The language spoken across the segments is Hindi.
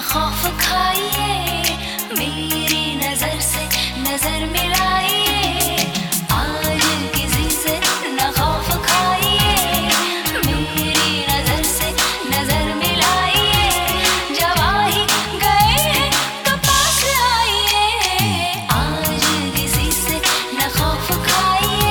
खौफ खाइए, मेरी नजर से नजर मिलाइए। आज किसी से न खौफ खाइए, मेरी नजर से नजर मिलाइए। जब आ ही गए हैं तो पास आइए, आज किसी से न खौफ खाइए।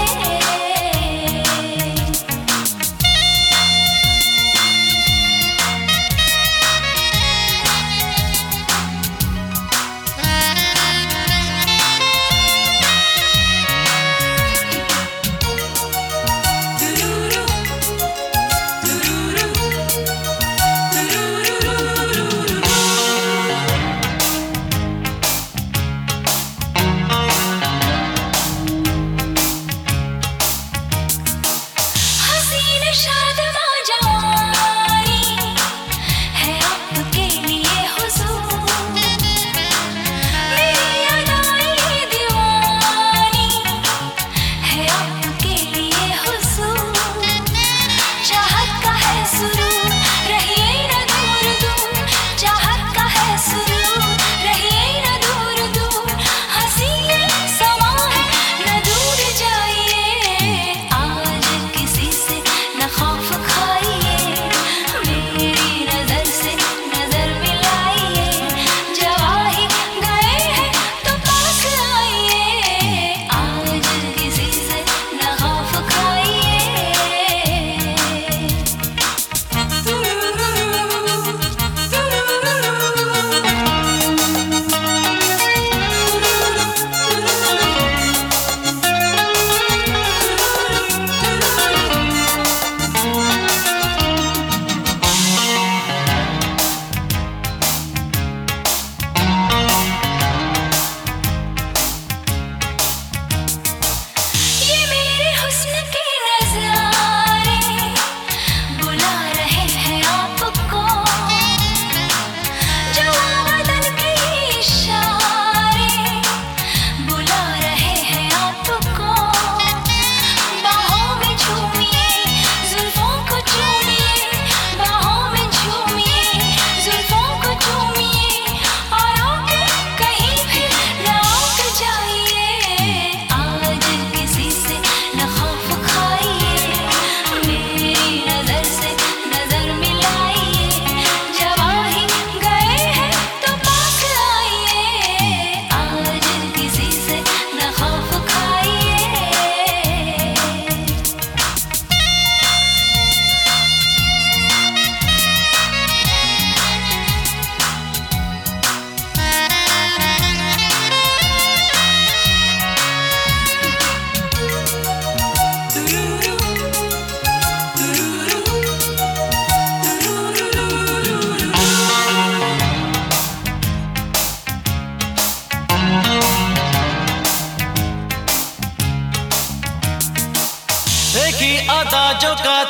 देखी अदा जो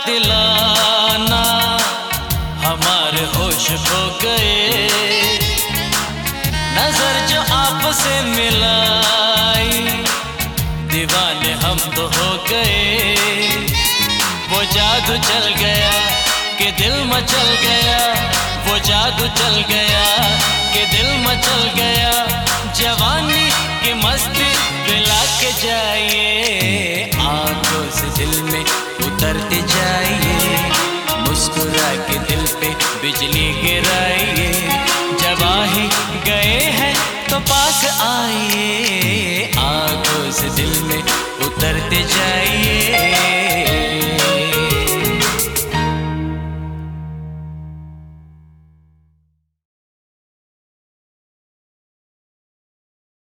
कातिलाना हमारे होश खो गए। नजर जो आपसे मिलाई दीवाने हम तो हो गए। वो जादू चल गया कि दिल मचल गया, वो जादू चल गया कि दिल मचल गया। जवानी की मस्ती पिला के जाइए, आंखों से दिल में उतरते जाइए। मुस्कुरा के दिल पे बिजली गिराइए। जब आ ही गए हैं तो पास आइए, आंखों से दिल में उतरते जाइए।